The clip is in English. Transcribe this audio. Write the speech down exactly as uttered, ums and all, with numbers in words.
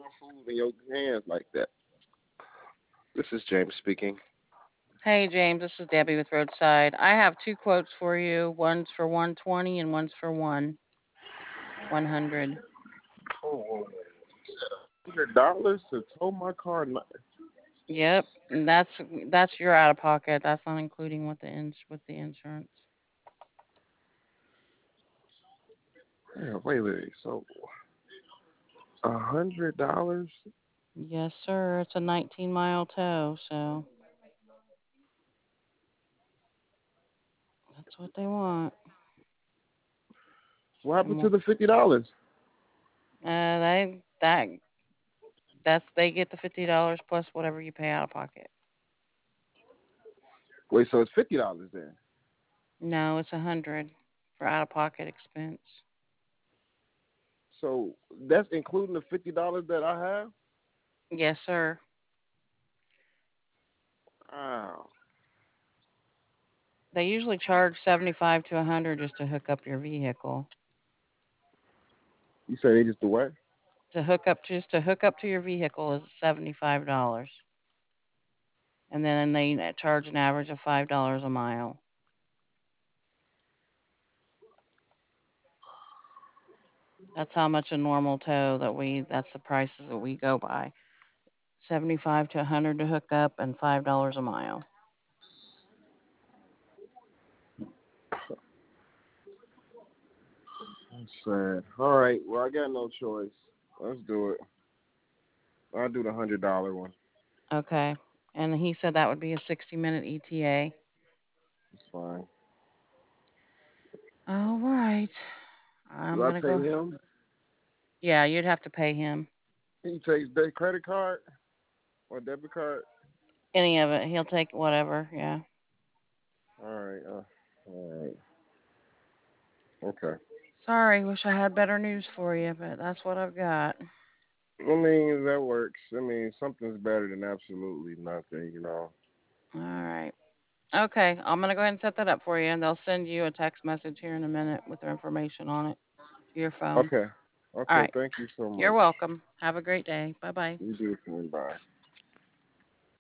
food in your hands like that. This is James speaking. Hey James, this is Debbie with Roadside. I have two quotes for you. One's for one twenty and one's for one one hundred. Oh, hundred dollars to tow my car? Not, Yep, and that's that's your out of pocket. That's not including with the ins with the insurance. yeah, wait, wait. So a hundred dollars? Yes, sir. It's a nineteen mile tow, so that's what they want. What And happened to mo- the fifty dollars? uh, they that that's they get the fifty dollars plus whatever you pay out of pocket. Wait, so it's fifty dollars then? No, it's a hundred for out of pocket expense. So that's including the fifty dollars that I have? Yes, sir. Wow. They usually charge seventy-five to a hundred just to hook up your vehicle. You say they just do what? To hook up just to hook up to your vehicle is seventy-five dollars, and then they charge an average of five dollars a mile. That's how much a normal tow that we that's the prices that we go by. seventy-five to a hundred to hook up and five dollars a mile. That's sad. All right. Well, I got no choice. Let's do it. I'll do the hundred dollar one. Okay. And he said that would be a sixty minute E T A. It's fine. All right. Do I'm I going to pay go. him? Yeah, you'd have to pay him He takes their credit card or debit card. any of it. He'll take whatever. Yeah. All right. Uh, all right. Okay. Sorry, wish I had better news for you, but that's what I've got. I mean, that works. I mean, something's better than absolutely nothing, you know. All right. Okay, I'm gonna go ahead and set that up for you, and they'll send you a text message here in a minute with their information on it to your phone. Okay. All Okay. right. Thank you so You're much. welcome. Have a great day. Bye bye. You do it for me. Bye.